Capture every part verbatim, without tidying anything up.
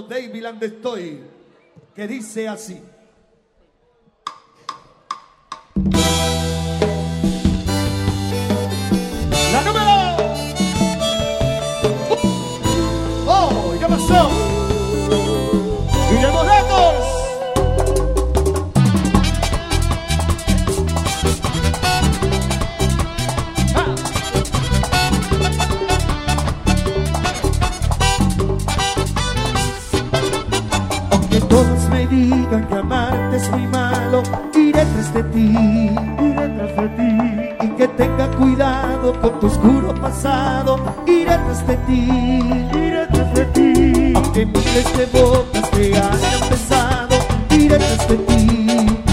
David and estoy, que dice así. La número. Oh, ¿qué pasó? Guillermo Records. Todos me digan que amarte es muy malo, iré tras de ti, iré tras de ti. Y que tenga cuidado con tu oscuro pasado, iré tras de ti, iré tras de ti. Aunque miles de bocas te hayan besado, iré tras de ti.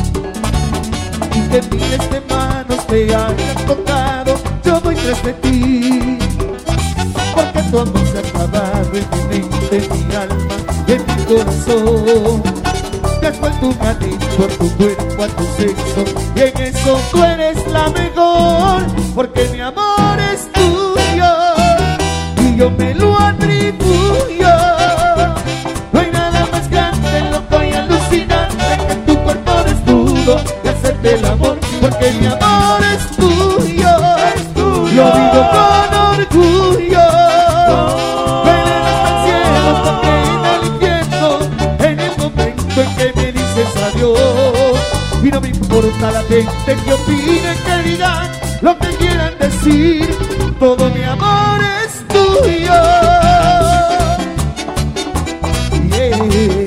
Y que miles de manos te hayan tocado, yo voy tras de ti. Porque tu amor se ha acabado en mi mente, en mi alma, en mi corazón. Te has vuelto un adicto a tu cuerpo, a tu sexo, y en eso tú eres la mejor. Porque mi amor es tuyo y yo me lo atribuyo. No hay nada más grande, loco y alucinante que tu cuerpo desnudo y hacerte el amor. Porque mi amor es tuyo, es tuyo. Lo digo con orgullo. Y no me importa la gente que opine, que digan lo que quieran decir. Todo mi amor es tuyo. Yeah.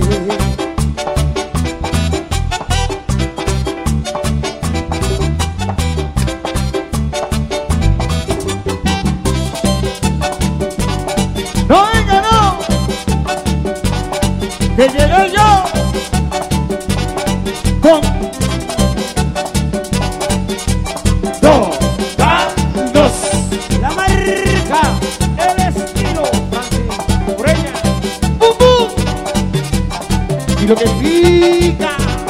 No, venga, no, que llegué yo con dos, dos. La marca, el estilo, Francis Ureña. ¡Bum, bum! Y lo que pica.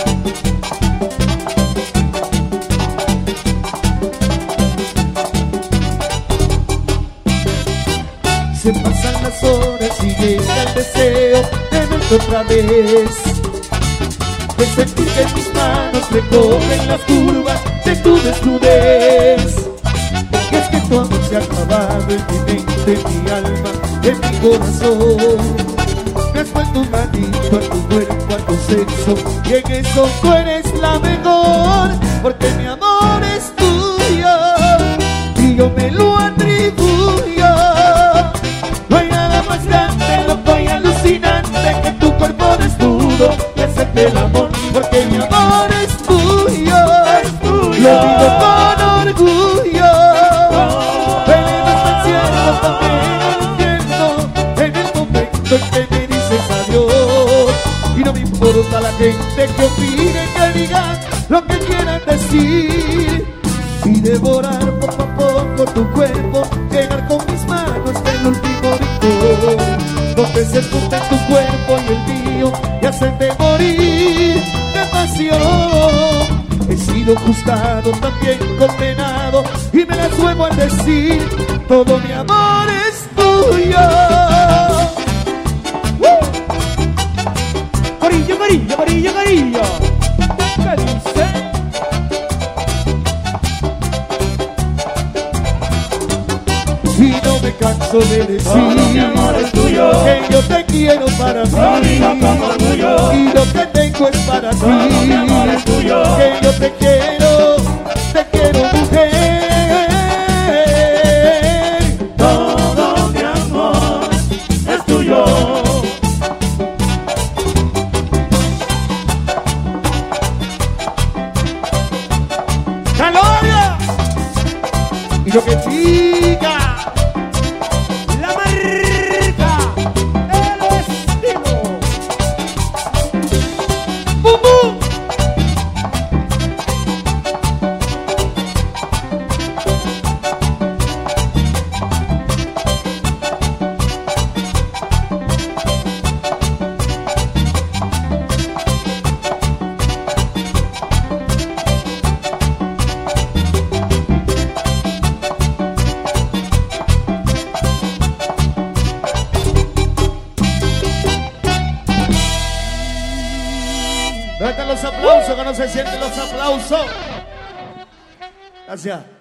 Se pasan las horas y llega el deseo de verte otra vez. De sentir que mis manos recorren las curvas de tu desnudez. Y es que tu amor se ha acabado en mi mente, en mi alma, en mi corazón. Me has vuelto un adicto a tu cuerpo, a tu sexo, y en eso tú eres la mejor. Porque mi amor es tuyo y yo me lo atribuyo. No hay nada más grande, loco y alucinante que tu cuerpo desnudo y hacerte el amor. Porque mi amor es tuyo, es tuyo. Lo digo con orgullo. Pero no está cierto, también entiendo en el momento en que me dices adiós. Y no me importa la gente que opine, que digan lo que quieran decir. Y devorar poco a poco tu cuerpo, llegar con mis manos en el último rincón, donde se junta tu cuerpo y el mío y hacerte morir de pasión. He sido juzgado, también condenado, y me la sueño al decir: todo mi amor es tuyo. ¡Uh! Corillo, corillo, corillo, corillo. ¿Qué dice? Y no me canso de decir: todo mi amor es tuyo, que yo te quiero para mí. Lo digo con orgullo. Y lo que tengo es para ti. Todo mi amor es tuyo, que yo te quiero, te quiero, mujer. Todo mi amor es tuyo. ¡Caloria! Y lo que diga. ¿Dónde están los aplausos? Que no se sienten los aplausos. Gracias.